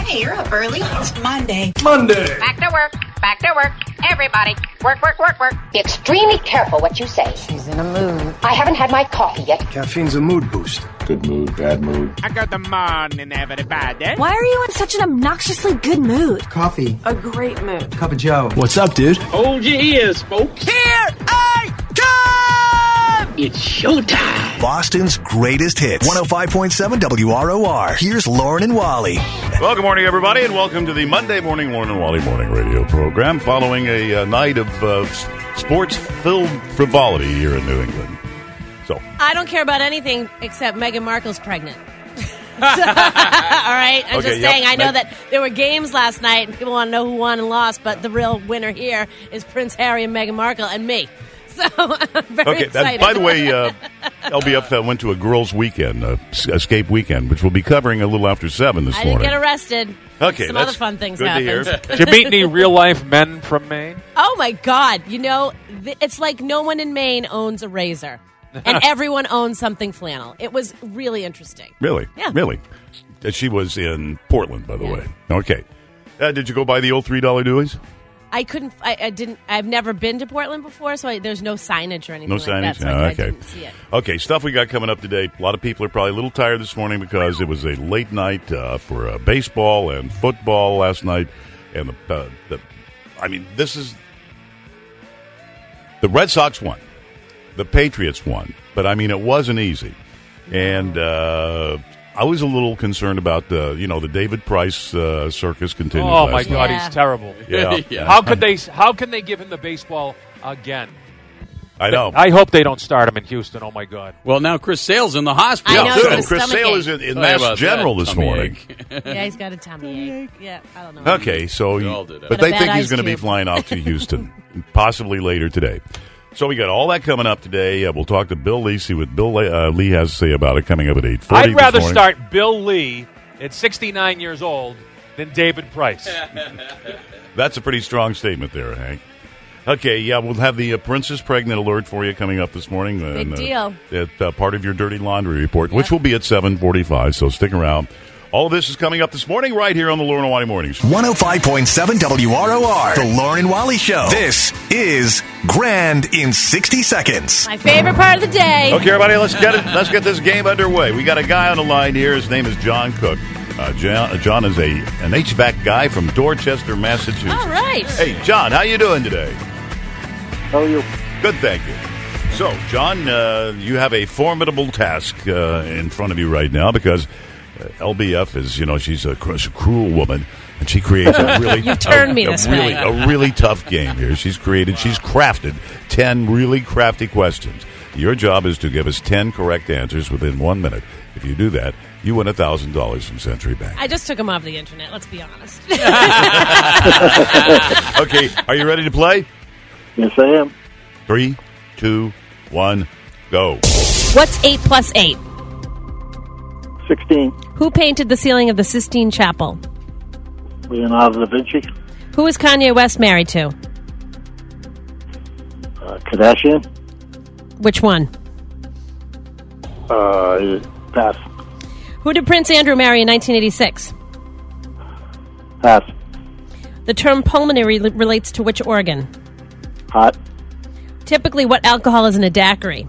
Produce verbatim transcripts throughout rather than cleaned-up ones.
Hey, you're up early. It's Monday. Monday. Back to work. Back to work. Everybody. Work, work, work, work. Be extremely careful what you say. She's in a mood. I haven't had my coffee yet. Caffeine's a mood boost. Good mood, bad mood. I got the morning, everybody. Why are you in such an obnoxiously good mood? Coffee. A great mood. Cup of joe. What's up, dude? Hold your ears, folks. Here I come! It's showtime. Boston's greatest hits. one oh five point seven W R O R. Here's Lauren and Wally. Well, good morning, everybody, and welcome to the Monday Morning Lauren and Wally Morning Radio program following a uh, night of uh, sports-filled frivolity here in New England. So I don't care about anything except Meghan Markle's pregnant. All right? I'm Okay, just yep. saying, I know Meg- that there were games last night, and people want to know who won and lost, but the real winner here is Prince Harry and Meghan Markle and me. So I'm very Okay, excited. that, by the way, uh, L B F uh, went to a girls' weekend, uh, escape weekend, which we'll be covering a little after seven this I morning. didn't get arrested. Okay, Some that's other fun things good to happened. hear. Did you meet any real-life men from Maine? Oh, my God. You know, th- it's like no one in Maine owns a razor, and everyone owns something flannel. It was really interesting. Really? Yeah. Really? Uh, She was in Portland, by the Yeah. way. Okay. Uh, did you go buy the old three dollar duties? I couldn't. I, I didn't. I've never been to Portland before, so I, there's no signage or anything No like signage? that. So Oh, I, I okay. didn't see it. Okay, stuff we got coming up today. A lot of people are probably a little tired this morning because it was a late night uh, for uh, baseball and football last night. And the, uh, the, I mean, this is the Red Sox won, the Patriots won, but I mean, it wasn't easy. And uh, I was a little concerned about the, you know, the David Price uh, circus continued. Oh my last night. God, Yeah. he's terrible. Yeah. Yeah. How could they? How can they give him the baseball again? I know. I hope they don't start him in Houston. Oh my God. Well, now Chris Sale's in the hospital. I know, Good. it's And a Chris stomach Sale ache. is in, in Tell you Mass about General that this tummy morning. ache. Yeah, he's got a tummy ache. Yeah, I don't know. Okay, so We you, all did that. but Got a they bad think he's ice going to be cube. flying off to Houston, possibly later today. So we got all that coming up today. Uh, we'll talk to Bill Lee, see what Bill uh, Lee has to say about it coming up at eight forty. I'd rather start Bill Lee at sixty-nine years old than David Price. That's a pretty strong statement there, Hank. Okay, yeah, we'll have the uh, Princess Pregnant alert for you coming up this morning. Big and, uh, deal. At uh, part of your Dirty Laundry report, which Yep. will be at seven forty-five, so stick around. All of this is coming up this morning right here on the Lauren and Wally Morning Show. one oh five point seven W R O R. The Lauren and Wally Show. This is Grand in sixty seconds. My favorite part of the day. Okay, everybody, let's get it. Let's get this game underway. We got a guy on the line here. His name is John Cook. Uh, John, John is a an H V A C guy from Dorchester, Massachusetts. All right. Hey, John, how you doing today? How are you? Good, thank you. So, John, uh, you have a formidable task uh, in front of you right now because uh, L B F is, you know, she's a, cr- she's a cruel woman, and she creates a really, You turned a, me a this really, way. a really tough game here. She's created, she's crafted ten really crafty questions. Your job is to give us ten correct answers within one minute. If you do that, you win one thousand dollars from Century Bank. I just took him off the internet, let's be honest. Okay, are you ready to play? Yes, I am. Three, two, one, go. What's eight plus eight? sixteen. Who painted the ceiling of the Sistine Chapel? Leonardo da Vinci. Who is Kanye West married to? Uh, Kardashian. Which one? Uh, pass. Who did Prince Andrew marry in nineteen eighty-six? Pass. The term pulmonary li- relates to which organ? Hot. Typically, what alcohol is in a daiquiri?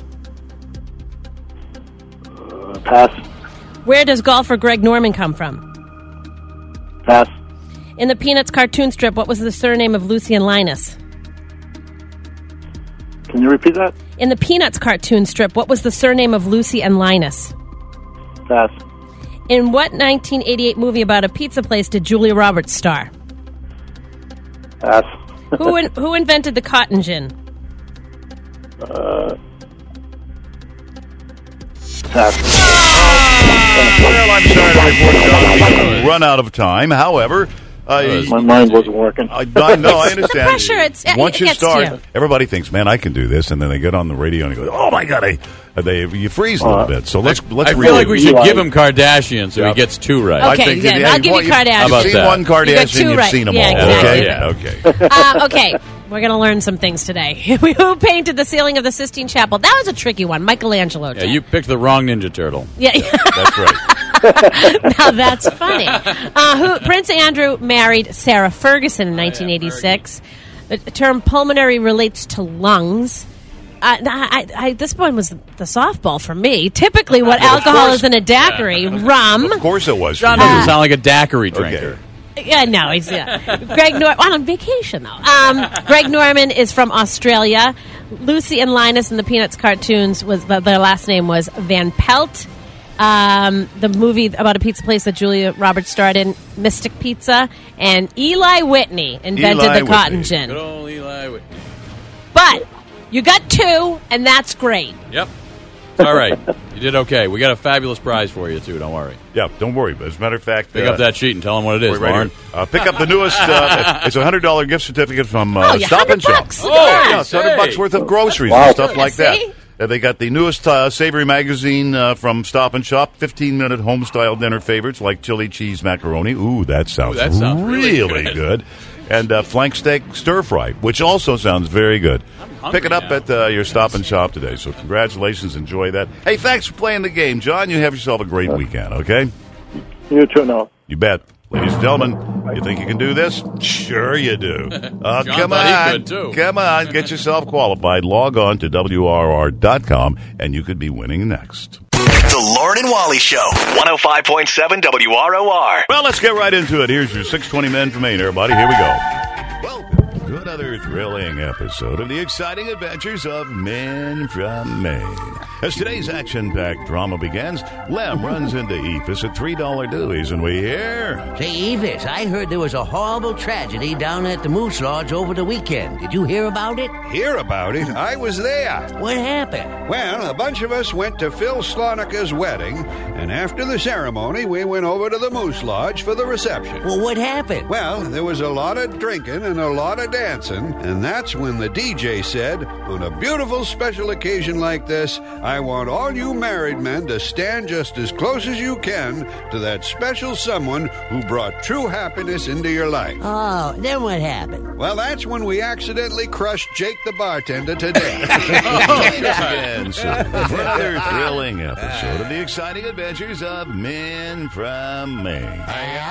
Uh, pass. Where does golfer Greg Norman come from? Pass. In the Peanuts cartoon strip, what was the surname of Lucy and Linus? Can you repeat that? In the Peanuts cartoon strip, what was the surname of Lucy and Linus? Pass. In what nineteen eighty-eight movie about a pizza place did Julia Roberts star? Pass. Who in, who invented the cotton gin? Uh, pass. Well, I'm sorry to report, John, we've run out of time. However, uh, My mind wasn't working. I, I know, I understand. The pressure, it's- it- Once it you gets start, to you. everybody thinks, "Man, I can do this," and then they get on the radio and they go, "Oh my God!" I, they you freeze a little Uh, bit. So let's let's. I feel really- like we should Eli. give him Kardashian so he gets two right. I Okay, think yeah, that- I'll give you well, Kardashian. You've How about seen that? one You got Kardashian, two you've right. seen them Yeah, all. exactly. Okay, okay. uh, okay, we're going to learn some things today. Who painted the ceiling of the Sistine Chapel? That was a tricky one. Michelangelo Yeah, did. you picked the wrong Ninja Turtle. Yeah. That's right. Now that's funny. Uh, who, Prince Andrew married Sarah Ferguson in nineteen eighty-six. The term pulmonary relates to lungs. Uh, I, I, this one was the softball for me. Typically, what well, alcohol course, is in a daiquiri? Yeah. Rum. Of course it was. John for you. doesn't sound like a daiquiri drinker. Okay. Yeah, no, he's yeah. Greg Norman on vacation though. Um, Greg Norman is from Australia. Lucy and Linus in the Peanuts cartoons was the, their last name was Van Pelt. Um, the movie about a pizza place that Julia Roberts starred in, Mystic Pizza, and Eli Whitney invented Eli the cotton Whitney. gin. Good old Eli Whitney. But you got two, and that's great. Yep. All right. You did okay. We got a fabulous prize for you, too. Don't worry. Yeah, don't worry. But as a matter of fact, Pick uh, up that sheet and tell them what it is, right Lauren. here. Uh, pick up the newest. Uh, it's a hundred dollar gift certificate from uh, Oh, yeah, Stop and one hundred Shop. bucks. Oh, Look at that. yeah, it's hundred bucks worth of groceries Wow. and stuff like that. See? Uh, they got the newest uh, savory magazine uh, from Stop and Shop. Fifteen minute home style dinner favorites like chili cheese macaroni. Ooh, that sounds, Ooh, that sounds really, really good. good. And uh, flank steak stir fry, which also sounds very good. Pick it up now. at uh, your Stop and Shop today. So congratulations, enjoy that. Hey, thanks for playing the game, John. You have yourself a great weekend. Okay. You too now. You bet. Ladies and gentlemen, you think you can do this? Sure you do. Uh, John come thought he on. could, too. Come on. Get yourself qualified. Log on to W R R dot com, and you could be winning next. The Lauren and Wally Show. one oh five point seven W R O R. Well, let's get right into it. Here's your six twenty Men from Maine, everybody. Here we go. Welcome to another thrilling episode of the exciting adventures of Men from Maine. As today's action-packed drama begins, Lem runs into Ephus at three dollar Dewey's, and we hear... Say, Evis, I heard there was a horrible tragedy down at the Moose Lodge over the weekend. Did you hear about it? Hear about it? I was there. What happened? Well, a bunch of us went to Phil Slonica's wedding, and after the ceremony, we went over to the Moose Lodge for the reception. Well, what happened? Well, there was a lot of drinking and a lot of dancing, and that's when the D J said, on a beautiful special occasion like this, I want all you married men to stand just as close as you can to that special someone who brought true happiness into your life. Oh, then what happened? Well, that's when we accidentally crushed Jake the bartender to death. Join us again soon for another thrilling episode of the exciting adventures of Men from Maine.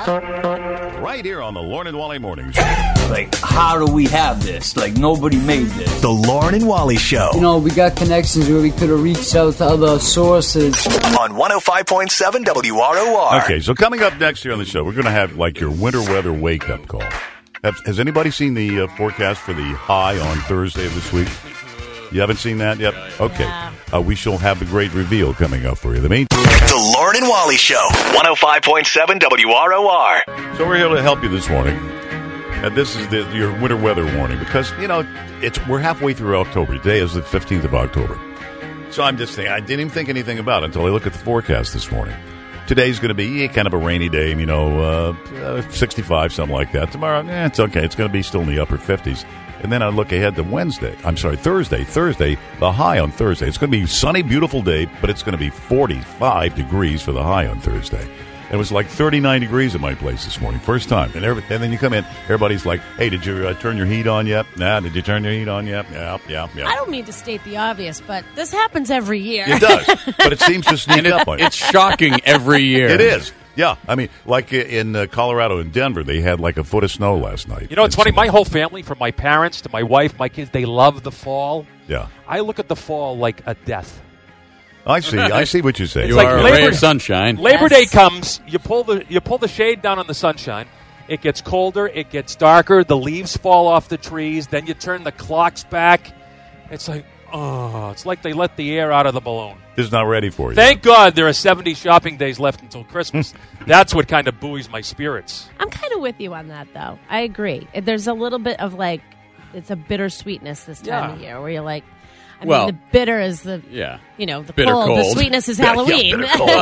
Right here on the Lauren and Wally Morning Show. Like, how do we have this? Like, nobody made this. The Lauren and Wally Show. You know, we got connections where we could have reached out to other sources. On one oh five point seven W R O R. Okay, so coming up next here on the show, we're going to have like your winter weather wake-up call. Have, has anybody seen the uh, forecast for the high on Thursday of this week? You haven't seen that yet? Okay. Uh, we shall have the great reveal coming up for you. The meantime, The Lauren and Wally Show. one oh five point seven W R O R. so we're here to help you this morning. And this is the, your winter weather warning because, you know, it's we're halfway through October. Today is the fifteenth of October. So I'm just thinking, I didn't even think anything about it until I looked at the forecast this morning. Today's going to be kind of a rainy day, you know, uh, uh, sixty-five, something like that. Tomorrow, eh, it's okay. It's going to be still in the upper fifties. And then I look ahead to Wednesday. I'm sorry, Thursday. Thursday, the high on Thursday. It's going to be a sunny, beautiful day, but it's going to be forty-five degrees for the high on Thursday. It was like thirty-nine degrees at my place this morning, first time. And, every, and then you come in, everybody's like, hey, did you uh, turn your heat on yet? Nah, did you turn your heat on yet? Yeah, yeah, yeah. I don't mean to state the obvious, but this happens every year. It does, but it seems to sneak it, up on you. It's shocking every year. It is. Yeah, I mean, like in uh, Colorado and Denver, they had like a foot of snow last night. You know, it's And funny. so- My whole family, from my parents to my wife, my kids, they love the fall. Yeah. I look at the fall like a death. I see. I see what you're saying. You like are a Labor- ray of sunshine. Labor Yes. Day comes, you pull the you pull the shade down on the sunshine. It gets colder, it gets darker, the leaves fall off the trees, then you turn the clocks back. It's like, oh, it's like they let the air out of the balloon. It's not ready for you. Thank God there are seventy shopping days left until Christmas. That's what kind of buoys my spirits. I'm kind of with you on that, though. I agree. There's a little bit of like, it's a bittersweetness this time Yeah. of year where you're like, I Well, mean, the bitter is the, Yeah. you know, the Bitter cold. The cold. sweetness is Yeah, yeah, Halloween. bitter cold.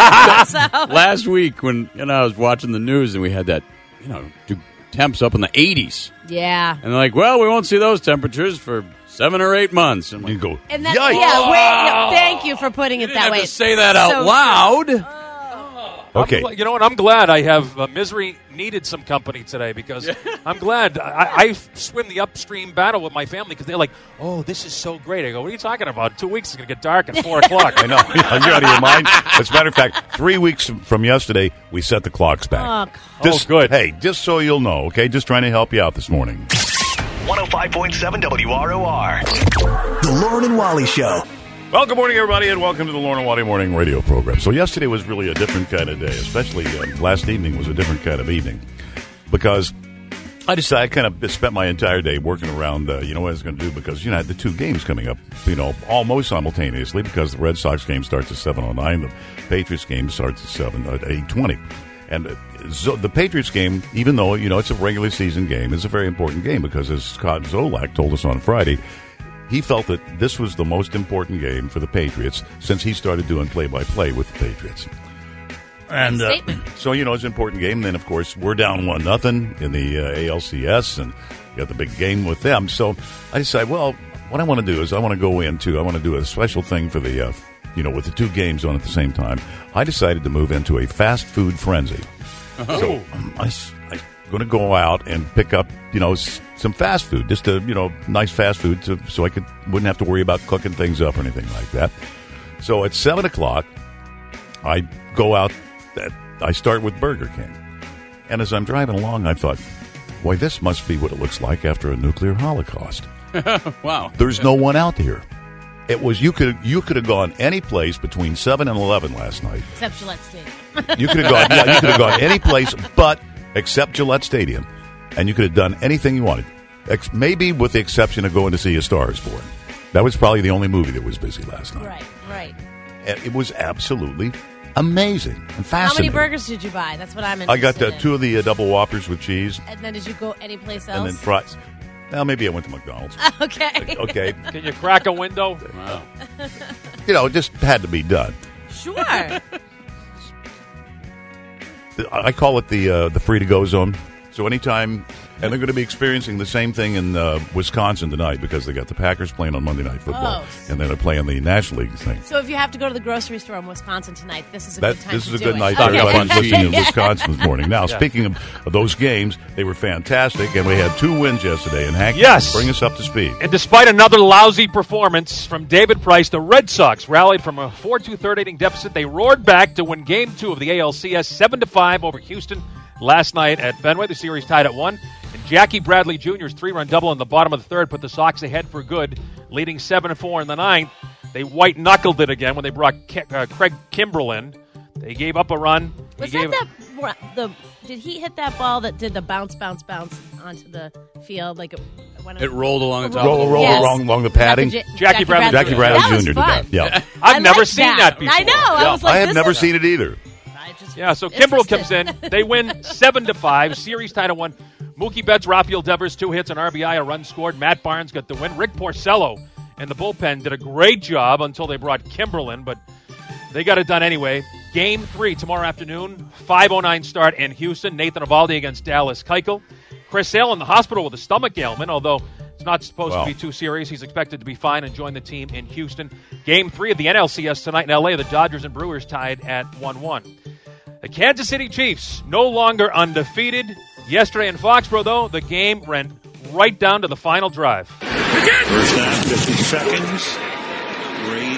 So- Last week when you know I was watching the news and we had that, you know, do- temps up in the eighties. yeah. And they're like, well, we won't see those temperatures for seven or eight months. And You go, And then, yikes. yeah, wait, yeah, thank you for putting it didn't that have way. to say that out So loud. Okay. I'm gl- you know what? I'm glad I have uh, Misery needed some company today because I'm glad I, I swim the upstream battle with my family because they're like, oh, this is so great. I go, what are you talking about? Two weeks is going to get dark at four o'clock. I know. You're out of your mind. As a matter of fact, three weeks from yesterday, we set the clocks back. Oh, just, oh good. Hey, just so you'll know, okay? Just trying to help you out this morning. one oh five point seven W R O R. The Lauren and Wally Show. Well, good morning, everybody, and welcome to the Lauren and Wally Morning Radio Program. So yesterday was really a different kind of day, especially uh, last evening was a different kind of evening because I decided I kind of spent my entire day working around, uh, you know, what I was going to do because, you know, I had the two games coming up, you know, almost simultaneously because the Red Sox game starts at seven oh nine, the Patriots game starts at seven, at eight twenty. And uh, so the Patriots game, even though, you know, it's a regular season game, is a very important game because, as Scott Zolak told us on Friday, he felt that this was the most important game for the Patriots since he started doing play-by-play with the Patriots. And uh, so, you know, it's an important game. And then, of course, we're down one nothing in the uh, A L C S, and we got the big game with them. So I decided, well, what I want to do is I want to go into, I want to do a special thing for the, uh, you know, with the two games on at the same time. I decided to move into a fast food frenzy. Oh. So I, I'm going to go out and pick up, you know, s- some fast food, just a, you know, nice fast food to, so I could wouldn't have to worry about cooking things up or anything like that. So at seven o'clock, I go out, at, I start with Burger King. And as I'm driving along, I thought, boy, this must be what it looks like after a nuclear holocaust. Wow. There's no one out here. It was, you could you could have gone any place between seven and eleven last night. Except Gillette Stadium. You could have gone, yeah, you could have gone any place but except Gillette Stadium, and you could have done anything you wanted. Ex- maybe with the exception of going to see A Star Is Born. That was probably the only movie that was busy last night. Right, right. And it was absolutely amazing and How many fascinating. burgers did you buy? That's what I'm interested I got uh, in. two of the uh, double Whoppers with cheese, And then did you go anyplace else? and then fries. Well, maybe I went to McDonald's. Okay. Okay. Can you crack a window? Wow. You know, it just had to be done. Sure. I call it the uh, the free to go zone. So anytime, and they're going to be experiencing the same thing in uh, Wisconsin tonight because they got the Packers playing on Monday Night Football, Oh. and then they're playing the National League thing. So if you have to go to the grocery store in Wisconsin tonight, this is a That, good time this to is a do good it. night Okay. for everybody listening in Yeah. Wisconsin this morning. Now, Yeah. speaking of, of those games, they were fantastic, and we had two wins yesterday. And Hank, Yes. bring us up to speed. And despite another lousy performance from David Price, the Red Sox rallied from a four two third inning deficit. They roared back to win Game two of the A L C S seven to five over Houston last night at Fenway. The series tied at one. And Jackie Bradley Junior's three-run double in the bottom of the third put the Sox ahead for good, leading seven to four in the ninth. They white-knuckled it again when they brought Ke- uh, Craig Kimbrell in. They gave up a run. Was He that gave- the, the did he hit that ball that did the bounce, bounce, bounce onto the field like it went It rolled along the top. Roll, roll Yes. along, along the padding. Ja- Jackie Bradley Jackie Junior Bradley That was Junior did fun. that. Yeah. I've I never like seen that. that before. I know. I was like, I have this never is- seen it either. I just Yeah, so was Kimbrell comes interested. in. They win seven to five. Series tied at one. Mookie Betts, Rafael Devers, two hits, an R B I, a run scored. Matt Barnes got the win. Rick Porcello and the bullpen did a great job until they brought Kimbrell in, but they got it done anyway. Game three tomorrow afternoon, five oh nine start in Houston. Nathan Eovaldi against Dallas Keuchel. Chris Sale in the hospital with a stomach ailment, although it's not supposed Wow. to be too serious. He's expected to be fine and join the team in Houston. Game three of the N L C S tonight in L A. The Dodgers and Brewers tied at one one. The Kansas City Chiefs no longer undefeated. Yesterday in Foxborough, though, the game ran right down to the final drive. First down, fifty seconds. Brady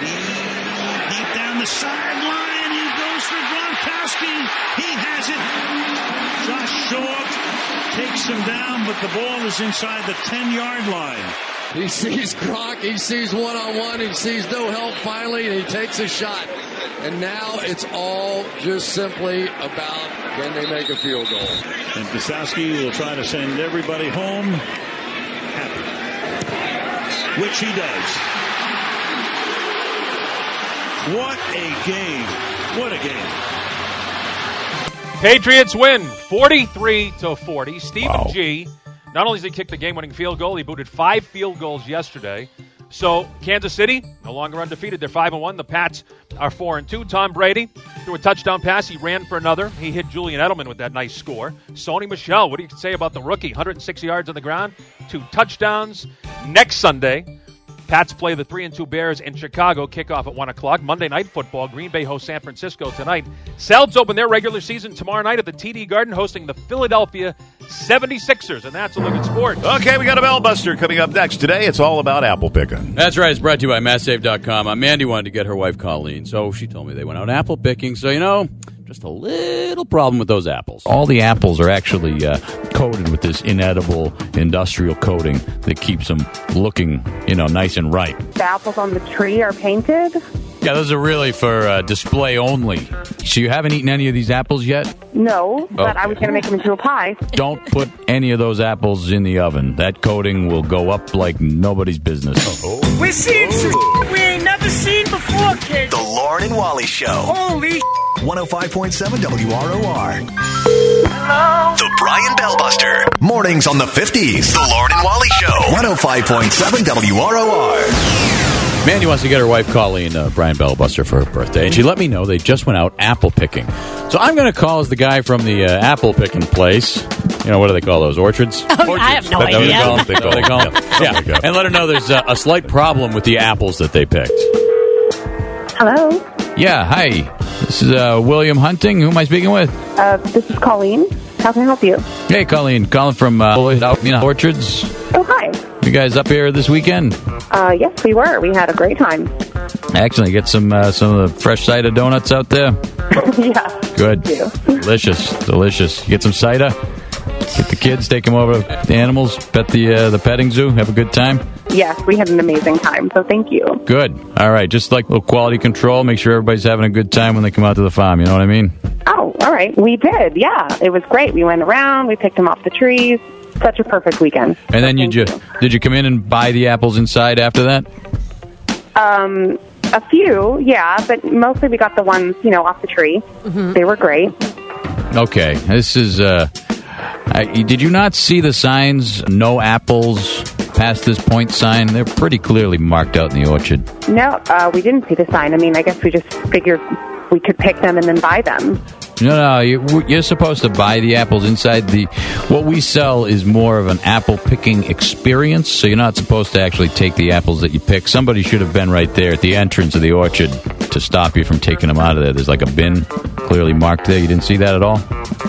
deep down the sideline. He goes for Gronkowski. He has it. Josh Short takes him down, but the ball is inside the ten-yard line. He sees Gronk, he sees one-on-one, he sees no help finally, and he takes a shot. And now it's all just simply about can they make a field goal. And Gostkowski will try to send everybody home happy, which he does. What a game. What a game. Patriots win forty-three to forty. Stephen Wow. G. Not only does he kick the game-winning field goal, he booted five field goals yesterday. So Kansas City no longer undefeated. They're five and one. The Pats are four and two. Tom Brady threw a touchdown pass. He ran for another. He hit Julian Edelman with that nice score. Sony Michel, what do you say about the rookie? one hundred six yards on the ground, two touchdowns. Next Sunday, Pats play the three and two Bears in Chicago. Kickoff at one o'clock. Monday Night Football. Green Bay hosts San Francisco tonight. Celtics open their regular season tomorrow night at the T D Garden, hosting the Philadelphia seventy-sixers. And that's a look at sports. Okay, we got a bell buster coming up next. Today, it's all about apple picking. That's right. It's brought to you by Mass Save dot com. Uh, Mandy wanted to get her wife Colleen, so she told me they went out apple picking. So, you know, just a little problem with those apples. All the apples are actually uh, coated with this inedible industrial coating that keeps them looking, you know, nice and ripe. The apples on the tree are painted? Yeah, those are really for uh, display only. So you haven't eaten any of these apples yet? No, but Okay. I was going to make them into a pie. Don't put any of those apples in the oven. That coating will go up like nobody's business. Oh. We're seeing some shit we ain't never seen before, kids. The Lauren and Wally Show. Holy one oh five point seven W R O R. Hello? The Brian Bellbuster. Mornings on the fifties. The Lauren and Wally Show. one oh five point seven W R O R. Mandy wants to get her wife Colleen uh, Brian Bellbuster for her birthday, and she let me know they just went out apple picking. So I'm going to call as the guy from the uh, apple picking place. You know, what do they call those? Orchards? Oh, I have no Is that what idea. they call them? They call They call them. them? Yeah, Yeah, something like that. and let her know there's uh, a slight problem with the apples that they picked. Hello? Yeah, hi. This is uh, William Hunting. Who am I speaking with? Uh, this is Colleen. How can I help you? Hey, Colleen. Calling from uh, you know, Orchards. Oh, hi. You guys up here this weekend? Uh, yes, we were. We had a great time. Excellent. Get some uh, some of the fresh cider donuts out there. Yeah. Good. Delicious. Delicious. Get some cider. Get the kids. Take them over to the animals. Pet the uh, the petting zoo. Have a good time. Yes, we had an amazing time, so thank you. Good. All right. Just like a little quality control. Make sure everybody's having a good time when they come out to the farm. You know what I mean? Oh, all right. We did, yeah. It was great. We went around. We picked them off the trees. Such a perfect weekend. And then you just did you come in and buy the apples inside after that? Um, a few, yeah, but mostly we got the ones, you know, off the tree. Mm-hmm. They were great. Okay. This is. Uh, I, did you not see the signs? No apples past this point sign. They're pretty clearly marked out in the orchard. No, uh, we didn't see the sign. I mean, I guess we just figured we could pick them and then buy them. No, no, you, you're supposed to buy the apples inside the. What we sell is more of an apple picking experience, so you're not supposed to actually take the apples that you pick. Somebody should have been right there at the entrance of the orchard to stop you from taking them out of there. There's like a bin clearly marked there. You didn't see that at all?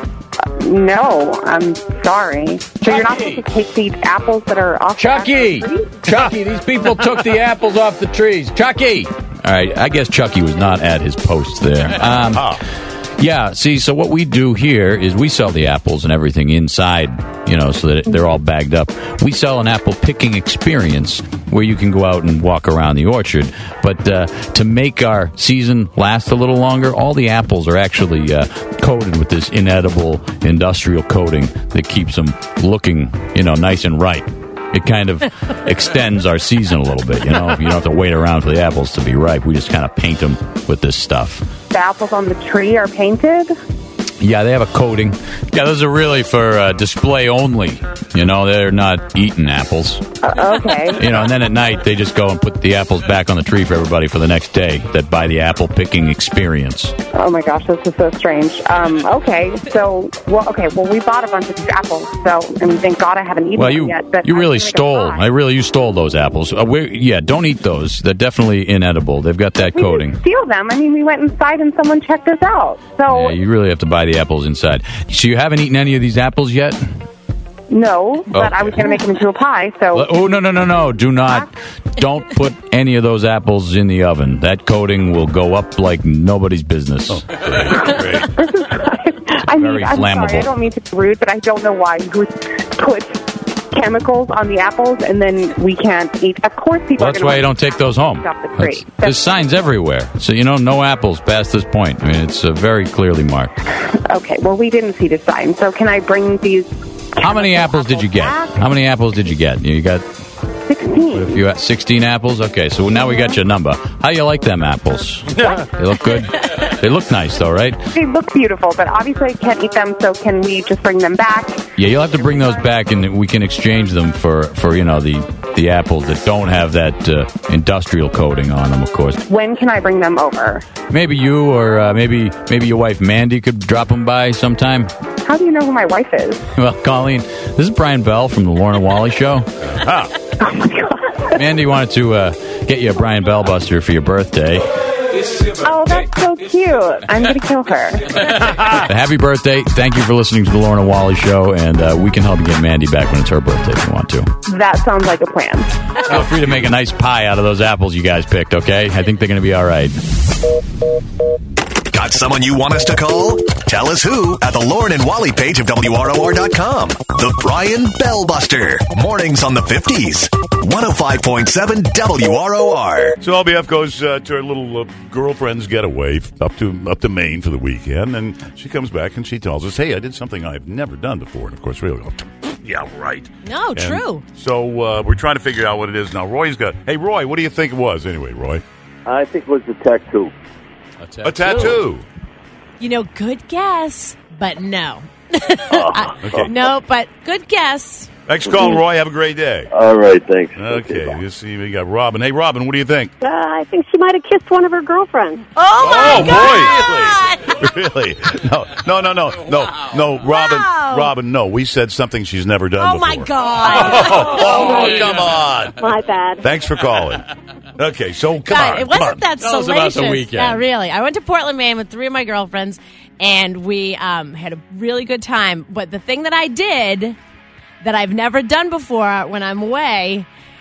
No, I'm sorry. So you're not supposed to take the apples that are off Chucky! the tree? Chucky, these people took the apples off the trees. Chucky! All right, I guess Chucky was not at his post there. Um, yeah, see, so what we do here is we sell the apples and everything inside, you know, so that they're all bagged up. We sell an apple picking experience where you can go out and walk around the orchard. But uh, to make our season last a little longer, all the apples are actually uh, coated with this inedible industrial coating that keeps them looking, you know, nice and ripe. It kind of extends our season a little bit, you know. You don't have to wait around for the apples to be ripe. We just kind of paint them with this stuff. The apples on the tree are painted? Yeah, they have a coating. Yeah, those are really for uh, display only. You know, they're not eating apples. Uh, okay. You know, and then at night they just go and put the apples back on the tree for everybody for the next day that buy the apple picking experience. Oh my gosh, this is so strange. Um, okay, so, well, okay, well, we bought a bunch of these apples, so, and thank God I haven't eaten Well, them you yet. But you I really wanted to stole. buy. I really you stole those apples. Uh, we're, yeah, don't eat those. They're definitely inedible. They've got that We coating. didn't steal them. I mean, we went inside and someone checked us out. So, Yeah, you really have to buy the apples inside. So you haven't eaten any of these apples yet? no, but Okay. I was going to make them into a pie, so. Oh, no, no, no, no. Do not. Don't put any of those apples in the oven. That coating will go up like nobody's business. I mean, very I'm flammable. sorry, I don't mean to be rude, but I don't know why you would put chemicals on the apples and then we can't eat. Of course, people Well, are that's gonna why you don't want take those home. off the tree. That's- There's signs everywhere. So, you know, no apples past this point. I mean, it's uh, very clearly marked. Okay, well, we didn't see the sign, so can I bring these How many apples did you get? How many apples did you get? You got sixteen. If you had sixteen apples? Okay, so now we got your number. How you like them apples? They look good? They look nice, though, right? They look beautiful, but obviously I can't eat them, so can we just bring them back? Yeah, you'll have to bring those back, and we can exchange them for, for you know, the, the apples that don't have that uh, industrial coating on them, of course. When can I bring them over? Maybe you or uh, maybe maybe your wife Mandy could drop them by sometime. How do you know who my wife is? Well, Colleen, this is Brian Bell from the Lauren and Wally Show. Oh, my God. Mandy wanted to uh, get you a Brian Bellbuster for your birthday. Oh, that's so cute. I'm going to kill her. Happy birthday. Thank you for listening to the Lauren and Wally Show, and uh, we can help you get Mandy back when it's her birthday if you want to. That sounds like a plan. Feel free to make a nice pie out of those apples you guys picked, okay? I think they're going to be all right. Got someone you want us to call? Tell us who at the Lauren and Wally page of W R O R dot com. The Brian Bellbuster. Mornings on the fifties. one oh five point seven W R O R. So L B F goes uh, to her little uh, girlfriend's getaway up to up to Maine for the weekend, and she comes back and she tells us, "Hey, I did something I've never done before." And of course, we all go, "Yeah, right." No, and true. So uh, we're trying to figure out what it is now. Roy's got. Hey, Roy, what do you think it was anyway, Roy? I think it was a tattoo. A tattoo. A tattoo. You know, good guess, but no. Oh, okay. No, but good guess. Thanks for calling, Roy. Have a great day. All right, thanks. Okay, okay, you see, we got Robin. Hey, Robin, what do you think? Uh, I think she might have kissed one of her girlfriends. Oh, my oh, God! Boy, really? really? No, no, no, no, no, no, Robin, Wow. Robin, no. We said something she's never done Oh, before. my God. Oh, oh, come on. My bad. Thanks for calling. Okay, so come God, on. it come wasn't on. that Tell us salacious. about the weekend. Yeah, really. I went to Portland, Maine with three of my girlfriends, and we um, had a really good time. But the thing that I did that I've never done before when I'm away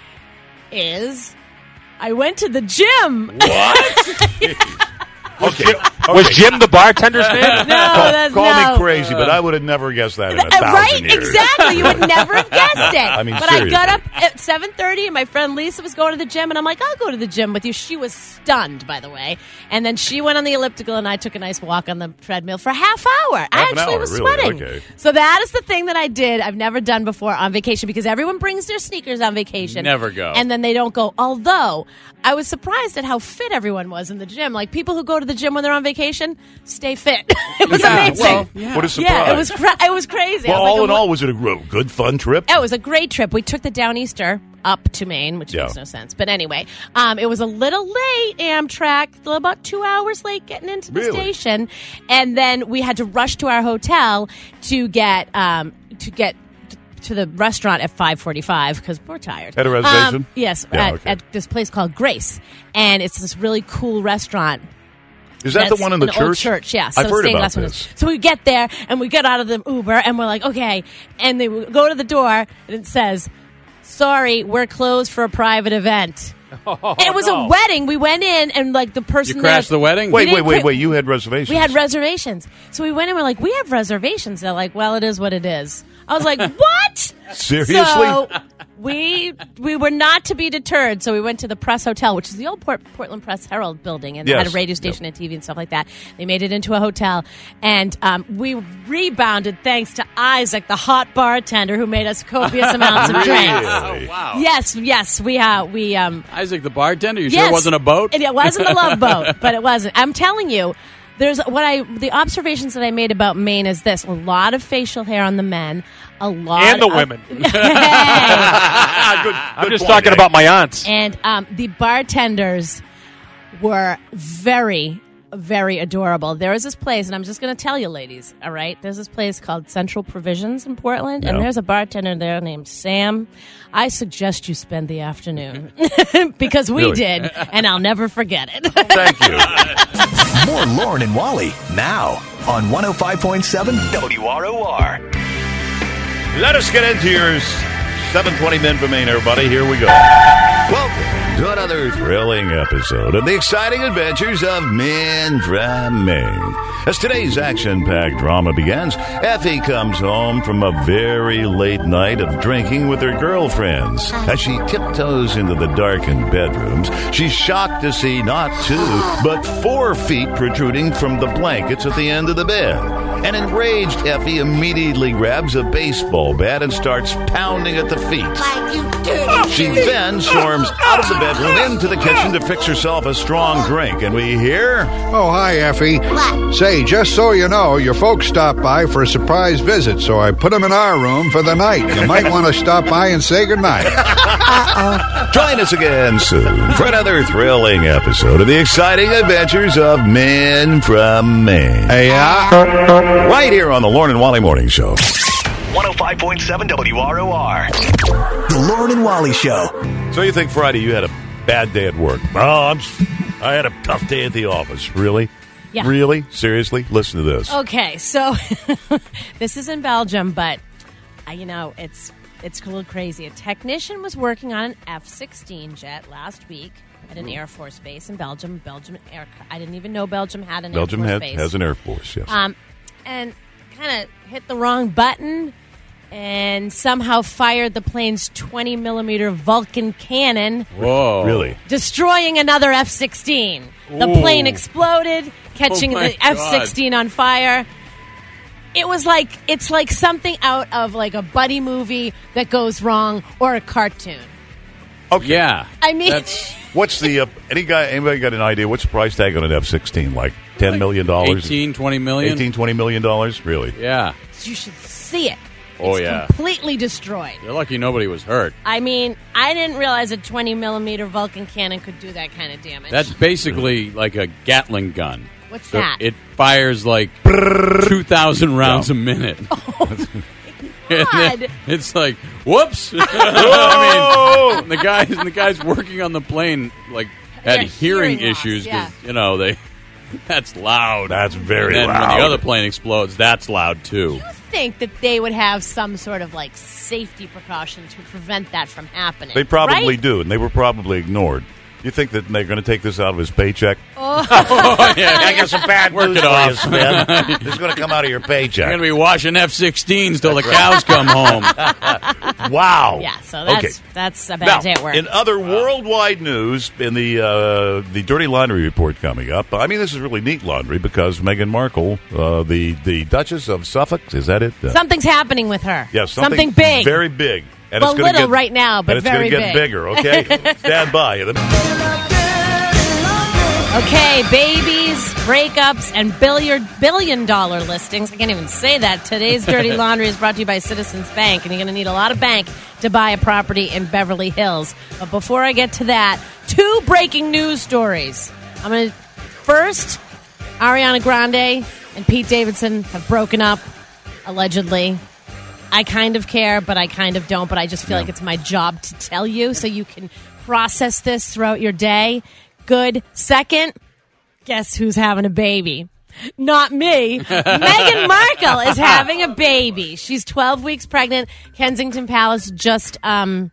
is I went to the gym. What? Okay. Was Jim the bartender's name? No, Call, that's call no. me crazy, but I would have never guessed that in a Uh, thousand right? years. Exactly. You would never have guessed it. I mean, but seriously. I got up at seven thirty, and my friend Lisa was going to the gym, and I'm like, I'll go to the gym with you. She was stunned, by the way. And then she went on the elliptical, and I took a nice walk on the treadmill for a half hour. Half I an actually hour, was really? sweating. Okay. So that is the thing that I did. I've never done before on vacation because everyone brings their sneakers on vacation. Never go. And then they don't go. Although, I was surprised at how fit everyone was in the gym. Like, people who go to the gym when they're on vacation stay fit. It was Yeah, amazing. well, yeah. What a surprise. Yeah, it was, cra- it was crazy. Well, I was like, all in I'm- all, was it a gro- good, fun trip? Oh, it was a great trip. We took the Downeaster up to Maine, which Yeah. makes no sense. But anyway, um, it was a little late, Amtrak, about two hours late getting into the Really? station. And then we had to rush to our hotel to get um, to get t- to the restaurant at five forty-five because we're tired. At a reservation? Um, yes, Yeah, at, okay. at this place called Grace. And it's this really cool restaurant. Is that the That's one in the an church? Old church, yeah. So I've heard stained about glass this. windows. So we get there and we get out of the Uber and we're like, okay. And they go to the door and it says, "Sorry, we're closed for a private event." Oh, And it was no. a wedding. We went in and like the person You crashed there, the wedding? we Wait, didn't wait, wait, cra- wait. You had reservations. We had reservations. So we went in and we're like, we have reservations. They're like, well, it is what it is. I was like, what? Seriously? So we we were not to be deterred. So we went to the Press Hotel, which is the old Port- Portland Press Herald building, and they had Yes. a radio station and T V and stuff like that. They made it into a hotel, and um, we rebounded thanks to Isaac, the hot bartender, who made us copious amounts of drinks. Really? Wow. Yes, yes, we uh, we um, Isaac the bartender? You yes. sure it wasn't a boat? And it wasn't a love boat, but it wasn't. I'm telling you, there's what I the observations that I made about Maine is this: a lot of facial hair on the men, a lot And the of, women. Ah, good, I'm good just point, talking eh? about my aunts. and um, the bartenders were very. Very adorable. There is this place, and I'm just going to tell you, ladies, all right? There's this place called Central Provisions in Portland, and Yeah. there's a bartender there named Sam. I suggest you spend the afternoon because we Really? did, and I'll never forget it. Thank you. More Lauren and Wally now on one oh five point seven W R O R. Let us get into your seven twenty Men from Maine, everybody. Here we go. Welcome to another thrilling episode of the exciting adventures of Men from Maine. As today's action-packed drama begins, Effie comes home from a very late night of drinking with her girlfriends. As she tiptoes into the darkened bedrooms, she's shocked to see not two, but four feet protruding from the blankets at the end of the bed. An enraged Effie immediately grabs a baseball bat and starts pounding at the feet. She then storms out of the bedroom into the kitchen to fix herself a strong drink, and we hear... Oh, hi, Effie. What? Say, just so you know, your folks stopped by for a surprise visit, so I put them in our room for the night. You might want to stop by and say goodnight. Uh-oh. Join us again soon for another thrilling episode of the exciting adventures of Men from Maine. Yeah? Right here on the Lauren and Wally Morning Show. one oh five point seven W R O R. The Lauren and Wally Show. So you think Friday you had a bad day at work? Oh, I'm, I had a tough day at the office. Really? Yeah. Really? Seriously? Listen to this. Okay, so this is in Belgium, but, uh, you know, it's it's a little crazy. A technician was working on an F sixteen jet last week at an Air Force base in Belgium. Belgium Air. I didn't even know Belgium had an Belgium Air Force had, base. has an Air Force, yes. Um, and kind of hit the wrong button and somehow fired the plane's twenty millimeter Vulcan cannon. Whoa. Really? Destroying another F sixteen. The Ooh. plane exploded, catching Oh my the F sixteen on fire. It was like, it's like something out of like a buddy movie that goes wrong or a cartoon. Okay. Yeah. I mean, That's, what's the, uh, any guy, anybody got an idea? What's the price tag on an F sixteen? Like ten million dollars? eighteen, twenty million? eighteen, twenty million dollars? Really? Yeah. you should see it. Oh, it's yeah. completely destroyed. You're lucky nobody was hurt. I mean, I didn't realize a twenty millimeter Vulcan cannon could do that kind of damage. That's basically like a Gatling gun. What's So that? It fires like two thousand rounds a minute. And then it's like, whoops! I mean, the guys, the guys working on the plane like had They're hearing, hearing loss, issues because yeah. you know they. That's loud. That's very and then loud. when the other plane explodes, that's loud too. I think that they would have some sort of like safety precaution to prevent that from happening. They probably right? do, and they were probably ignored. You think that they're going to take this out of his paycheck? Oh. yeah. I got some bad Work news it for off. you, Smith. This is going to come out of your paycheck. You're going to be washing F sixteens till the cows come home. Wow. Yeah, so that's Okay. that's a bad Now, day at work. in other worldwide news, in the uh, the Dirty Laundry report coming up, I mean, this is really neat laundry because Meghan Markle, uh, the, the Duchess of Suffolk, is that it? Uh, Something's happening with her. yeah, something, something big. Very big. And Well, it's gonna little get, right now, but and it's very gonna get big. bigger, okay? Stand by. Okay, babies, breakups, and billiard, billion dollar listings. I can't even say that. Today's Dirty Laundry is brought to you by Citizens Bank, and you're going to need a lot of bank to buy a property in Beverly Hills. But before I get to that, two breaking news stories. I'm going to first, Ariana Grande and Pete Davidson have broken up, allegedly. I kind of care, but I kind of don't. But I just feel Yeah. like it's my job to tell you so you can process this throughout your day. Good. Second, guess who's having a baby? Not me. Meghan Markle is having a baby. She's twelve weeks pregnant. Kensington Palace just um,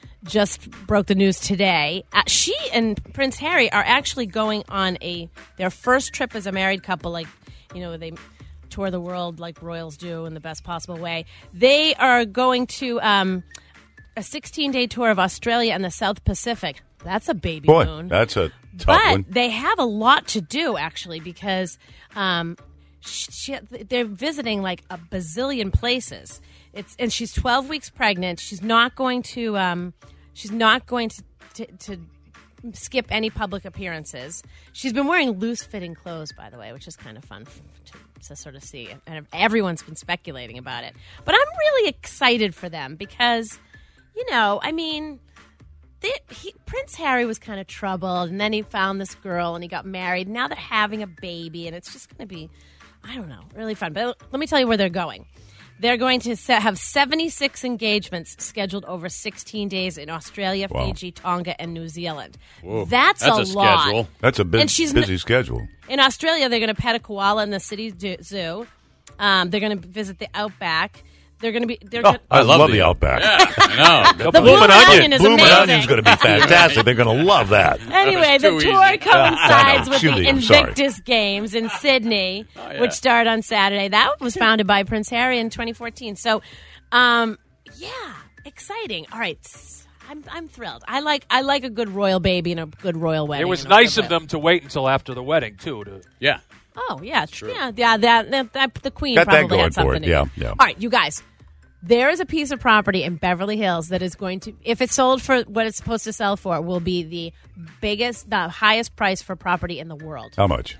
just broke the news today. Uh, she and Prince Harry are actually going on a their first trip as a married couple. Like, you know, they tour the world like royals do in the best possible way. They are going to um, a sixteen-day tour of Australia and the South Pacific. That's a baby Boy, moon. that's a tough but one. they have a lot to do, actually, because um, she, they're visiting like a bazillion places. It's and she's twelve weeks pregnant. She's not going to. Um, she's not going to, to, to skip any public appearances. She's been wearing loose-fitting clothes, by the way, which is kind of fun to, to sort of see. And everyone's been speculating about it. But I'm really excited for them because, you know, I mean. They, he, Prince Harry was kind of troubled, and then he found this girl, and he got married. Now they're having a baby, and it's just going to be, I don't know, really fun. But let me tell you where they're going. They're going to se- have seventy-six engagements scheduled over sixteen days in Australia, Wow. Fiji, Tonga, and New Zealand. Whoa. That's, That's a, a lot. schedule. That's a bu- And she's busy n- schedule. In Australia, they're going to pet a koala in the city do- zoo. Um, they're going to visit the Outback. They're going to be. They're Oh, gonna, I love the Outback. Yeah, I know. The Bloomin' Onion is Bloomin' amazing. Onion's going to be fantastic. They're going to love that. Anyway, the too tour easy. coincides Ah, with shoot the me, I'm sorry. Invictus Games in Sydney, Oh, yeah. which start on Saturday. That was founded by Prince Harry in twenty fourteen. So, um, yeah, exciting. All right, I'm I'm thrilled. I like I like a good royal baby and a good royal wedding. It was and a nice good of royal- them to wait until after the wedding, too. To Yeah. Oh yeah, true. yeah, yeah. That, that, that the Queen Got that probably going had for something it, to yeah, do. yeah. All right, you guys. There is a piece of property in Beverly Hills that is going to, if it's sold for what it's supposed to sell for, will be the biggest, the highest price for property in the world. How much?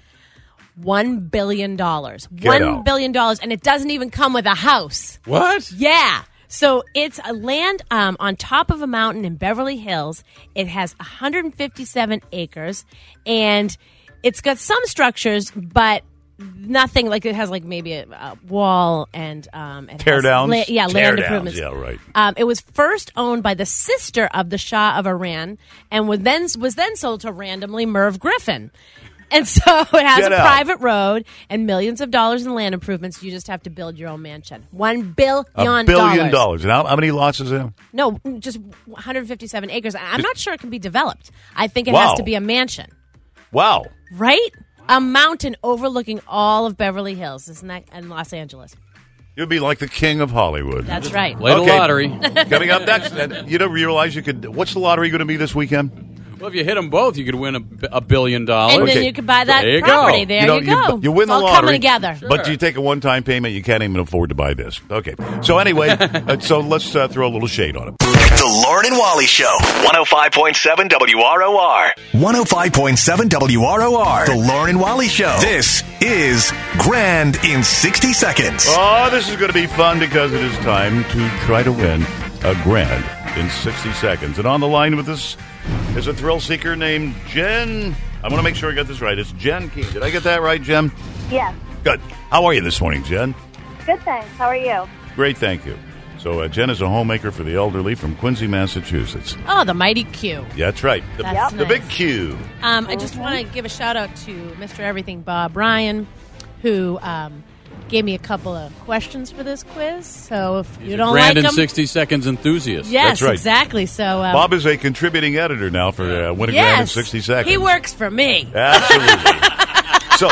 One billion dollars. Get One out. billion dollars, and it doesn't even come with a house. What? Yeah. So it's a land um, on top of a mountain in Beverly Hills. It has one hundred fifty-seven acres, and it's got some structures, but nothing like it has like maybe a, a wall and um, it Tear has downs? la- yeah, Tear land downs, improvements. yeah, right. Um, it was first owned by the sister of the Shah of Iran, and was then was then sold to randomly Merv Griffin. And so it has Get a out. private road and millions of dollars in land improvements. You just have to build your own mansion. One billion A billion dollars. And how, how many lots is there? No, just one hundred fifty-seven acres. I'm not sure it can be developed. I think it Wow. has to be a mansion. Wow. Right? A mountain overlooking all of Beverly Hills, isn't that? And Los Angeles. You'd be like the king of Hollywood. That's right. Play the lottery. Coming up next, and you don't realize you could. What's the lottery going to be this weekend? Well, if you hit them both, you could win a, a billion dollars. And then Okay. you could buy that There you property. go. There you, know, you go. You, you win It's the all lottery, coming together. but you take a one-time payment. You can't even afford to buy this. Okay. So anyway, uh, so let's uh, throw a little shade on it. The Lauren and Wally Show. one oh five point seven W R O R. one oh five point seven W R O R. The Lauren and Wally Show. This is Grand in sixty seconds. Oh, this is going to be fun because it is time to try to win a grand in sixty seconds. And on the line with us is a thrill seeker named Jen. I want to make sure I got this right. It's Jen King. Did I get that right, Jen? Yes. Good. How are you this morning, Jen? Good, thanks. How are you? Great, thank you. So uh, Jen is a homemaker for the elderly from Quincy, Massachusetts. Oh, the mighty Q. Yeah, that's right. The, That's the nice. big Q. Um, I just want to give a shout out to Mister Everything Bob Ryan, who um, gave me a couple of questions for this quiz. So if you don't Grand like in them, sixty seconds enthusiast. yes, That's right. exactly. So um, Bob is a contributing editor now for uh, Win a Grand in yes, sixty seconds. he works for me. Absolutely. So,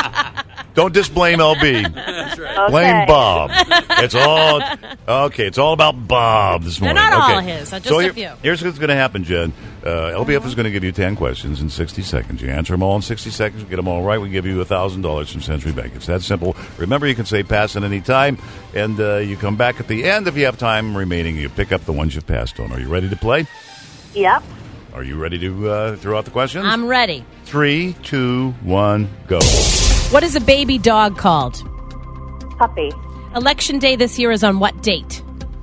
don't just blame L B. That's right. Blame Okay. Bob. It's all okay. It's all about Bob this They're morning. not all okay. his, just so a here- few. Here's what's going to happen, Jen. Uh, L B F is going to give you ten questions in sixty seconds. You answer them all in sixty seconds. You get them all right, we give you one thousand dollars from Century Bank. It's that simple. Remember, you can say pass at any time, and uh, you come back at the end if you have time remaining. You pick up the ones you've passed on. Are you ready to play? Yep. Are you ready to uh, throw out the questions? I'm ready. Three, two, one, go. What is a baby dog called? Puppy. Election day this year is on what date?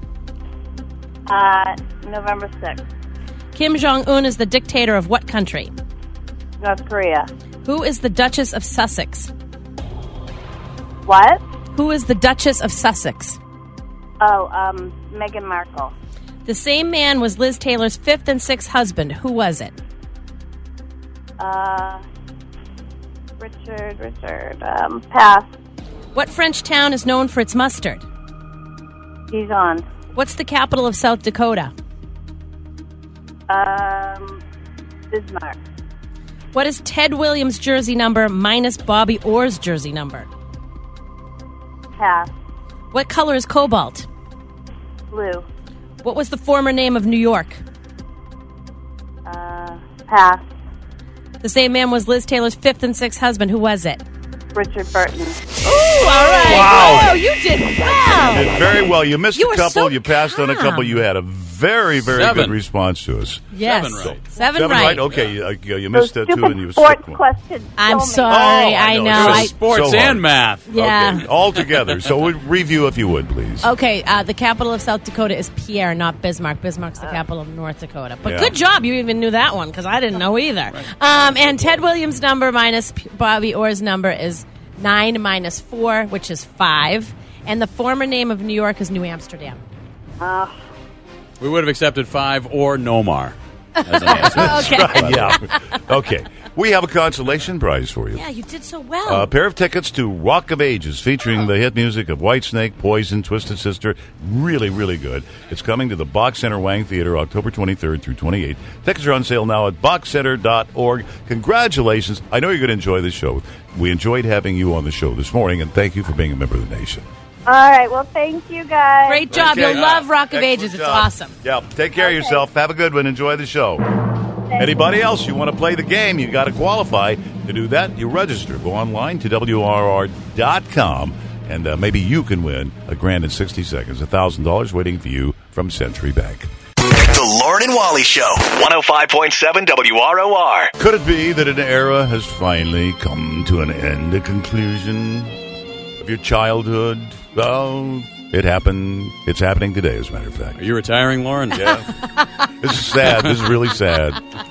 Uh, November sixth. Kim Jong-un is the dictator of what country? North Korea. Who is the Duchess of Sussex? What? Who is the Duchess of Sussex? Oh, um, Meghan Markle. The same man was Liz Taylor's fifth and sixth husband. Who was it? Uh, Richard, Richard, um, pass. What French town is known for its mustard? Dijon. What's the capital of South Dakota? Um, Bismarck. What is Ted Williams' jersey number minus Bobby Orr's jersey number? Pass. What color is cobalt? Blue. What was the former name of New York? Uh, pass. The same man was Liz Taylor's fifth and sixth husband. Who was it? Richard Burton. Ooh, all right. Wow. Whoa, you did well. You did very well. You missed You a were couple. so you passed on a calm. couple. You had a very, very Seven. good response to us. Yes. Seven right. Seven, Seven right. right? Okay, you, uh, you you missed uh, Those two and you stupid sports skipped one. questions. I'm kill me. sorry. Oh, I I know. know. It was I, Sports So hard. and math. yeah. Okay, all together. So we review if you would, please. Okay, uh, the capital of South Dakota is Pierre, not Bismarck. Bismarck's the capital of North Dakota. But Yeah. good job, you even knew that one, because I didn't know either. Um, and Ted Williams' number minus P- Bobby Orr's number is nine minus four, which is five. And the former name of New York is New Amsterdam. Uh, We would have accepted five or Nomar as an answer. Okay. Yeah. Okay. We have a consolation prize for you. Yeah, you did so well. A pair of tickets to Rock of Ages featuring the hit music of Whitesnake, Poison, Twisted Sister. Really, really good. It's coming to the Box Center Wang Theater October twenty-third through twenty-eighth. Tickets are on sale now at box center dot org. Congratulations. I know you're going to enjoy this show. We enjoyed having you on the show this morning, and thank you for being a member of the nation. all right. Well, thank you guys. Great job. Okay. You'll love Rock of Excellent Ages. It's job. awesome. Yeah. Take care of yourself. Have a good one. Enjoy the show. Anybody else you want to play the game, you got to qualify. To do that, you register. Go online to W R R dot com, and uh, maybe you can win a grand in sixty seconds. one thousand dollars waiting for you from Century Bank. The Lauren and Wally Show. one oh five point seven W R O R. Could it be that an era has finally come to an end, a conclusion of your childhood? Well, it happened. It's happening today, as a matter of fact. Are you retiring, Lauren? Yeah. This is sad. This is really sad.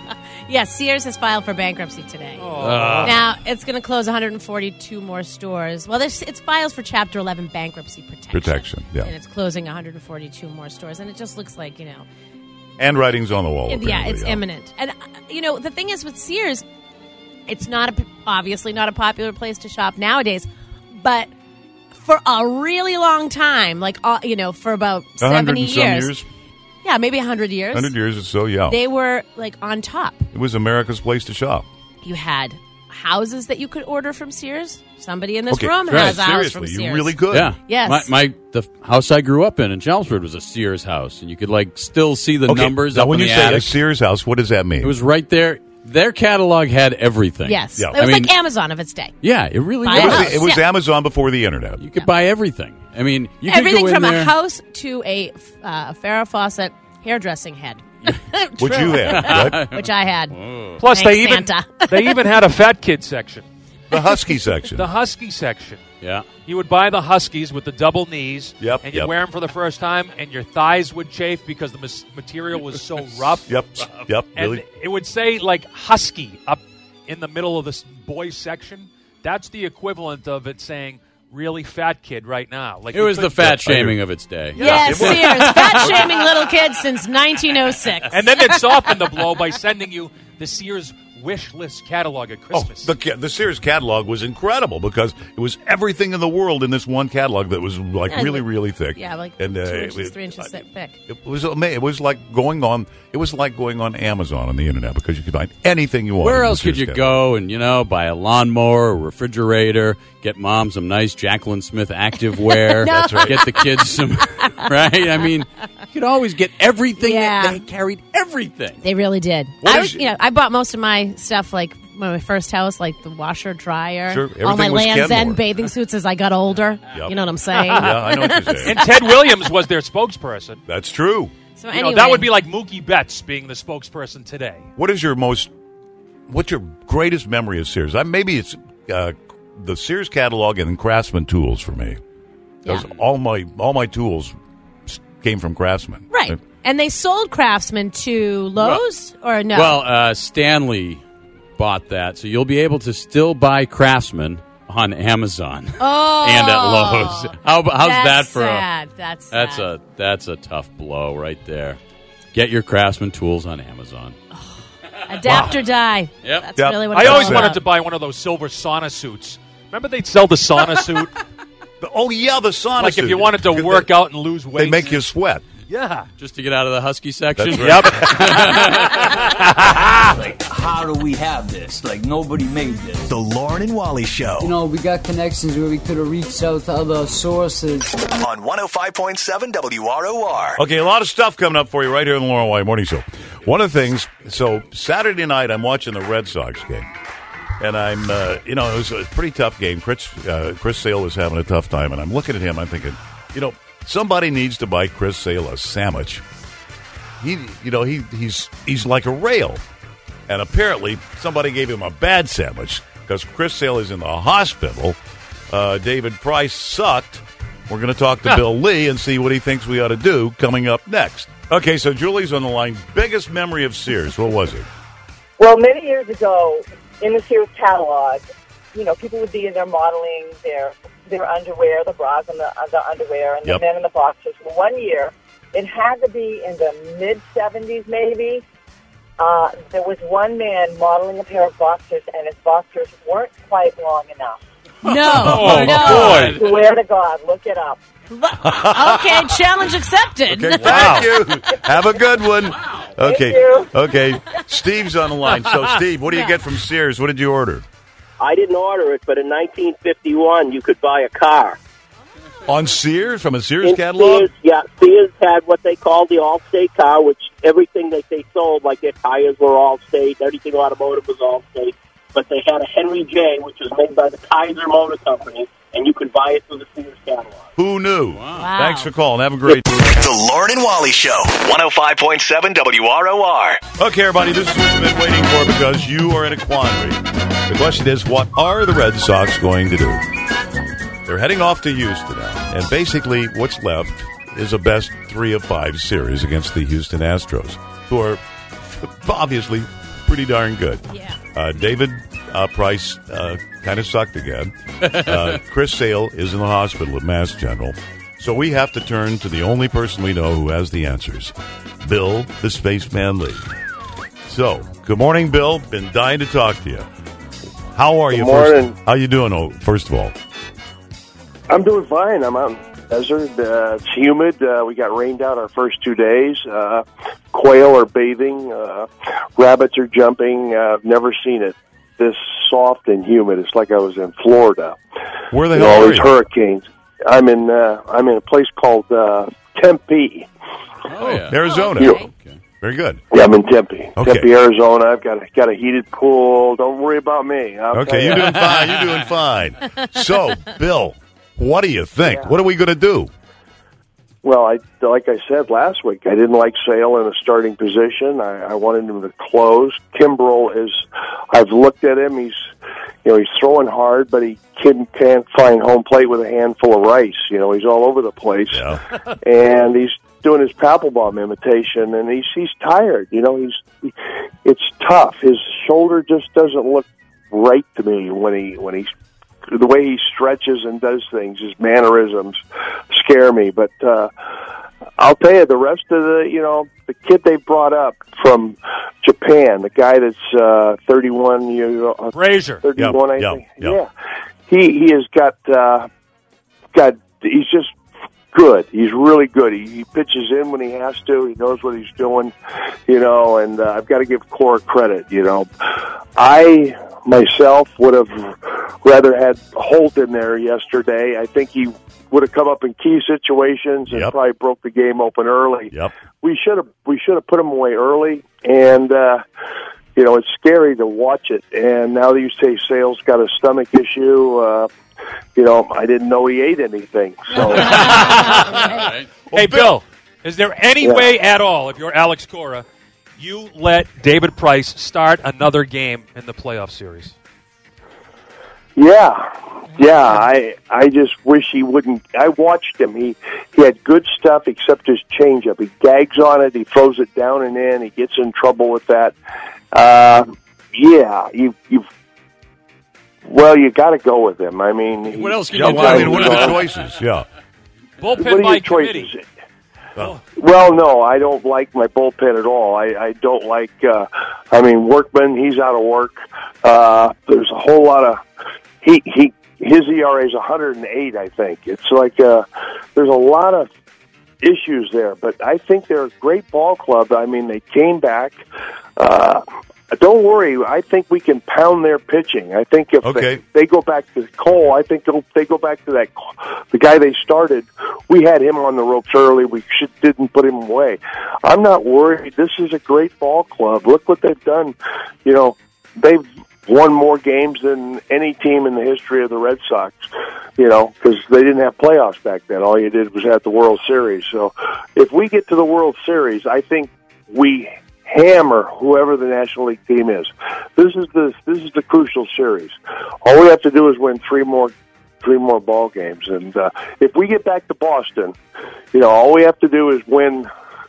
Yeah, Sears has filed for bankruptcy today. Uh. Now, it's going to close one hundred forty-two more stores. Well, there's, it's filed for Chapter eleven bankruptcy protection. Protection, yeah. And it's closing one hundred forty-two more stores. And it just looks like, you know... Handwriting's on the wall. Yeah, it's yeah. imminent. And, uh, you know, the thing is with Sears, it's not a, obviously not a popular place to shop nowadays. But for a really long time, like, uh, you know, for about seventy years. years. Yeah, maybe one hundred years. one hundred years or so, yeah. They were, like, on top. It was America's place to shop. You had houses that you could order from Sears. Somebody in this Okay, room right. has a house Seriously, from you Sears. really could. Yeah. Yes. My, my the house I grew up in in Chelmsford was a Sears house, and you could like still see the Okay, numbers now up when in you the say attic. a Sears house, what does that mean? It was right there. Their catalog had everything. Yes. Yeah. It was I mean, like Amazon of its day. Yeah, it really Buy It a was. house. was, it was Yeah. Amazon before the internet. You could buy everything. I mean, you Everything could go in from there. a house to a uh, Farrah Fawcett hairdressing head. Which True. you had, right? Which I had. Plus, Thanks, they even Santa. they even had a fat kid section. The Husky section. The Husky section. Yeah. You would buy the Huskies with the double knees, Yep, and you'd yep. wear them for the first time, and your thighs would chafe because the mas- material was so rough. Yep, yep. And Really. it would say, like, Husky up in the middle of this boys section. That's the equivalent of it saying, really fat kid right now. Like It you was the couldn't- fat shaming of its day. Yes, it was. Sears. Fat shaming little kids since nineteen oh six. And then they'd soften the blow by sending you the Sears wish list catalog at Oh, Christmas. the, ca- the Sears catalog was incredible because it was everything in the world in this one catalog that was like Yeah, really, like- really thick. Yeah, like and, two uh, inches, it, three inches thick. It was ama- It was like going on. It was like going on Amazon on the internet because you could find anything you wanted. Where in the else could Sears you catalog. go and, you know, buy a lawnmower, a refrigerator, get mom some nice Jacqueline Smith active wear, No. That's right. get the kids some, right? I mean, you could always get everything. Yeah. That they carried everything. They really did. What I is- was, you know, I bought most of my stuff like my first house, like the washer, dryer, Sure, all my everything was Land's Kenmore. End bathing suits as I got older. Yep. You know what I'm saying? Yeah, I know what you're saying. and Ted Williams was their spokesperson. That's true. So You anyway, know, that would be like Mookie Betts being the spokesperson today. What is your most? What's your greatest memory of Sears? I, maybe it's uh, the Sears catalog and Craftsman tools for me. Because Yeah. all my all my tools came from Craftsman. right. And they sold Craftsman to Lowe's or no? Well, uh, Stanley bought that, so you'll be able to still buy Craftsman on Amazon oh, and at Lowe's. How, how's that's that for sad. a? That's That's sad. a that's a tough blow right there. Get your Craftsman tools on Amazon. Adapt or die. Yep. That's Yep. really what I it's always all wanted about. to buy one of those silver sauna suits. Remember they'd sell the sauna suit? The- oh yeah, the sauna. Like if suit. you wanted to They- work out and lose weight. they make you sweat. Yeah. Just to get out of the Husky section. That's right. Like, how do we have this? Like, nobody made this. The Lauren and Wally Show You know, we got connections where we could have reached out to other sources. on one oh five point seven W R O R. Okay, a lot of stuff coming up for you right here on the Laurel White Morning Show. One of the things, so Saturday night I'm watching the Red Sox game, and I'm, uh, you know, it was a pretty tough game. Chris, uh, Chris Sale was having a tough time, and I'm looking at him, I'm thinking, you know, somebody needs to buy Chris Sale a sandwich. He, you know, he he's he's like a rail, and apparently somebody gave him a bad sandwich because Chris Sale is in the hospital. Uh, David Price sucked. We're going to talk to Bill Lee and see what he thinks we ought to do coming up next. Okay, so Julie's on the line. Biggest memory of Sears. What was it? Well, many years ago, in the Sears catalog, you know, people would be in there modeling their their underwear, the bras and the, uh, the underwear, and Yep. the men in the boxers. Well, one year, it had to be in the mid-seventies, maybe. Uh, there was one man modeling a pair of boxers, and his boxers weren't quite long enough. No, Oh, no. boy. Swear to God, look it up. Okay, challenge accepted. Okay, thank you. Have a good one. Okay, you. okay. Steve's on the line. So, Steve, what do you get from Sears? What did you order? I didn't order it, but in nineteen fifty-one, you could buy a car. On Sears? From a Sears In catalog? Sears, yeah, Sears had what they called the Allstate car, which everything that they sold, like their tires were Allstate, everything automotive was Allstate. But they had a Henry J, which was made by the Kaiser Motor Company, and you could buy it through the Sears catalog. Who knew? Wow. Thanks for calling. Have a great The Lauren and Wally Show, one oh five point seven W R O R. Okay, everybody, this is what you've been waiting for because you are in a quandary. The question is, what are the Red Sox going to do? They're heading off to Houston now, and basically what's left is a best three of five series against the Houston Astros, who are obviously pretty darn good. Yeah. Uh, David uh, Price uh, kind of sucked again. Uh, Chris Sale is in the hospital at Mass General. So we have to turn to the only person we know who has the answers, Bill, the Spaceman Lee. So, good morning, Bill. Been dying to talk to you. How are good you? Morning. First, how you doing? Oh, first of all, I'm doing fine. I'm out in the desert. Uh, it's humid. Uh, we got rained out our first two days. Uh, quail are bathing. Uh, rabbits are jumping. Uh, I've never seen it this soft and humid. It's like I was in Florida. Where the you hell know, all are these you? hurricanes. I'm in. Uh, I'm in a place called uh, Tempe. Oh, yeah. Arizona. You know, okay. Very good. Yeah, I'm in Tempe. Okay. Tempe, Arizona. I've got a, got a heated pool. Don't worry about me. I'll Okay, you're doing fine. You're doing fine. So, Bill, what do you think? Yeah. What are we going to do? Well, I like I said last week, I didn't like Sale in a starting position. I, I wanted him to close. Kimbrel is. I've looked at him. He's, you know, he's throwing hard, but he can't, can't find home plate with a handful of rice. You know, he's all over the place, yeah. and he's doing his Papelbon imitation, and he's he's tired. You know, he's he, it's tough. His shoulder just doesn't look right to me when he when he's. The way he stretches and does things, his mannerisms scare me. But uh, I'll tell you, the rest of the, you know, the kid they brought up from Japan, the guy that's uh, thirty-one, you know, Frazier, thirty-one, yep, I yep, think. yep. Yeah, he he has got uh, got. He's just good. He's really good. He, he pitches in when he has to. He knows what he's doing, you know. And uh, I've got to give Cora credit. You know, I myself would have rather had Holt in there yesterday. I think he would have come up in key situations and Yep. probably broke the game open early. Yep. We should have we should have put him away early, and uh, you know, it's scary to watch it. And now that you say Sale's got a stomach issue, uh, you know, I didn't know he ate anything. So, Hey, Bill, is there any Yeah. way at all, if you're Alex Cora, you let David Price start another game in the playoff series? yeah, yeah. I I just wish he wouldn't. I watched him. He he had good stuff except his changeup. He gags on it. He throws it down and in. He gets in trouble with that. Uh, yeah, you you. Well, you got to go with him. I mean, What else can Yeah, you well, I do? mean, what are the choices? Yeah. Bullpen What are by your committee. choices? Well, Well, no, I don't like my bullpen at all. I, I don't like, uh, I mean, Workman, he's out of work. Uh, there's a whole lot of, he, he, his E R A is one hundred eight, I think. It's like, uh, there's a lot of issues there, but I think they're a great ball club. I mean, they came back. Uh, don't worry. I think we can pound their pitching. I think if Okay. they, they go back to Cole, I think they'll, they go back to that, the guy they started. We had him on the ropes early. We should, didn't put him away. I'm not worried. This is a great ball club. Look what they've done. You know, they've won more games than any team in the history of the Red Sox, you know, because they didn't have playoffs back then. All you did was have the World Series. So if we get to the World Series, I think we hammer whoever the National League team is. This is the this is the crucial series. All we have to do is win three more three more ball games, and uh, if we get back to Boston, you know, all we have to do is win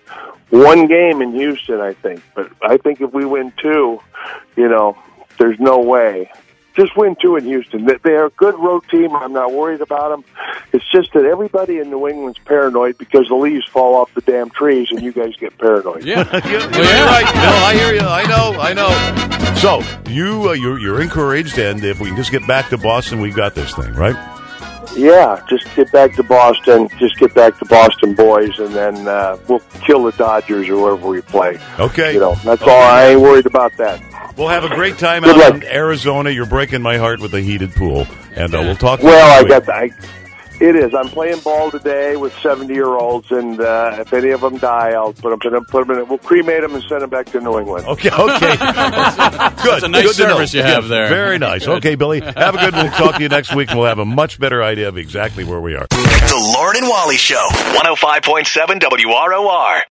one game in Houston, I think. But I think if we win two, you know, there's no way. Just win two in Houston. They- They're a good road team. I'm not worried about them. It's just that everybody in New England's paranoid because the leaves fall off the damn trees and you guys get paranoid. Yeah, you're, you're right. No, I hear you. I know. I know. So you uh, you're you're encouraged, and if we can just get back to Boston, we've got this thing, right? Yeah, just get back to Boston. Just get back to Boston boys, and then uh, we'll kill the Dodgers or whoever we play. Okay. You know, that's all. I ain't worried about that. We'll have a great time Good out luck. in Arizona. You're breaking my heart with the heated pool, and uh, we'll talk. to Well, I you got I, it is. I'm playing ball today with seventy-year-olds, and uh, if any of them die, I'll put them. Put them, put them in. We'll cremate them and send them back to New England. Okay. Okay. Good. That's a nice Good to know. service you have Yeah, there. Very nice. Good. Okay, Billy. Have a good. We'll talk to you next week, and we'll have a much better idea of exactly where we are. The Lauren and Wally Show, one oh five point seven W R O R.